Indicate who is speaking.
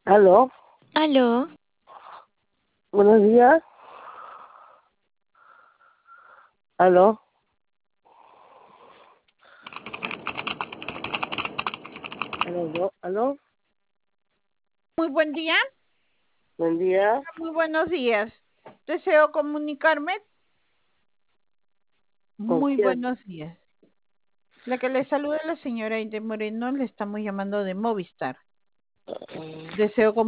Speaker 1: Aló,
Speaker 2: Aló,
Speaker 1: buenos días. Aló, aló,
Speaker 3: Muy buen día,
Speaker 1: buen día.
Speaker 3: muy buenos días. Deseo comunicarme.
Speaker 1: ¿Con
Speaker 3: Muy
Speaker 1: quién?
Speaker 3: buenos días. La que le saluda es la señora Aide Moreno, le estamos llamando de Movistar. Deseo